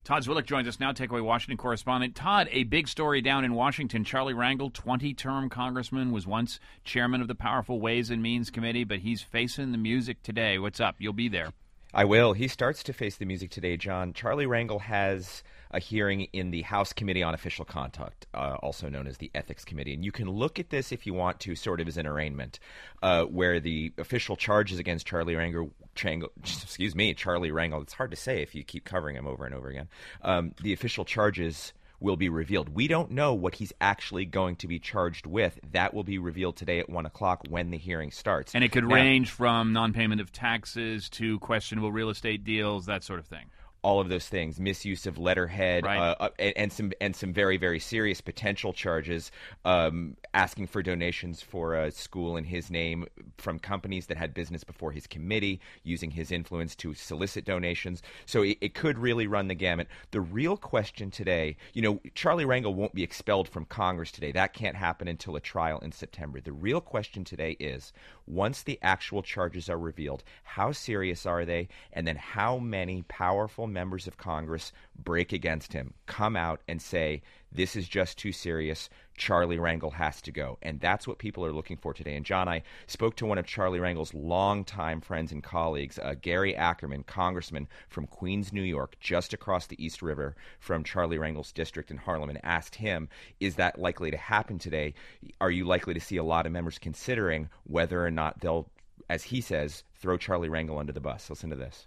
Todd Zwillich joins us now, Takeaway Washington correspondent. Todd, a big story down in Washington. Charlie Rangel, 20-term congressman, was once chairman of the powerful Ways and Means Committee, but he's facing the music today. What's up? You'll be there. I will. He starts to face the music today, John. Charlie Rangel has a hearing in the House Committee on Official Conduct, also known as the Ethics Committee. And you can look at this if you want to, sort of as an arraignment, where the official charges against Charlie Rangel, it's hard to say if you keep covering him over and over again, the official charges will be revealed. We don't know what he's actually going to be charged with. That will be revealed today at 1 o'clock when the hearing starts. And it could range from non-payment of taxes to questionable real estate deals, that sort of thing. All of those things, misuse of letterhead, right. and some very, very serious potential charges, asking for donations for a school in his name from companies that had business before his committee, using his influence to solicit donations. So it could really run the gamut. The real question today, Charlie Rangel won't be expelled from Congress today. That can't happen until a trial in September. The real question today is, once the actual charges are revealed, how serious are they? And then how many powerful members of Congress break against him, come out and say, this is just too serious, Charlie Rangel has to go. And that's what people are looking for today. And John, I spoke to one of Charlie Rangel's longtime friends and colleagues, Gary Ackerman, congressman from Queens, New York, just across the East River from Charlie Rangel's district in Harlem, and asked him, is that likely to happen today? Are you likely to see a lot of members considering whether or not they'll, as he says, throw Charlie Rangel under the bus? Listen to this.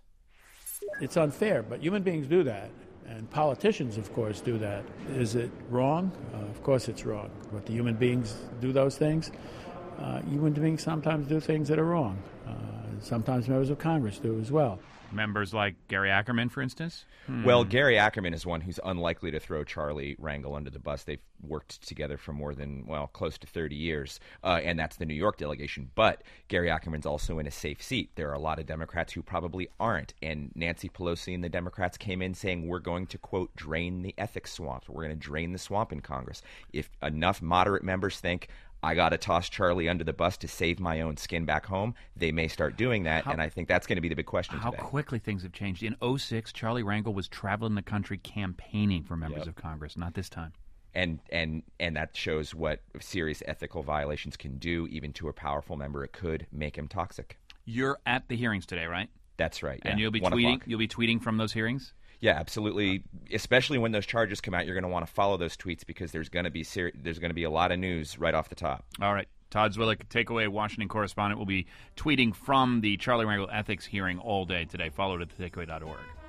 It's unfair, but human beings do that, and politicians, of course, do that. Is it wrong? Of course it's wrong. But the human beings do those things. Human beings sometimes do things that are wrong. Sometimes members of Congress do as well. Members like Gary Ackerman, for instance? Well, Gary Ackerman is one who's unlikely to throw Charlie Rangel under the bus. They've worked together for more than, close to 30 years, and that's the New York delegation. But Gary Ackerman's also in a safe seat. There are a lot of Democrats who probably aren't, and Nancy Pelosi and the Democrats came in saying, we're going to, quote, drain the ethics swamp. We're going to drain the swamp in Congress. If enough moderate members think, I got to toss Charlie under the bus to save my own skin back home, they may start doing that, and I think that's going to be the big question today. How quickly things have changed. In 2006, Charlie Rangel was traveling the country campaigning for members of Congress. Not this time. And that shows what serious ethical violations can do, even to a powerful member. It could make him toxic. You're at the hearings today, right? That's right. And you'll be tweeting. You'll be tweeting from those hearings. Yeah, absolutely. Especially when those charges come out, you're going to want to follow those tweets because there's going to be a lot of news right off the top. All right. Todd Zwillich, Takeaway Washington correspondent, will be tweeting from the Charlie Rangel ethics hearing all day today. Follow it at thetakeaway.org.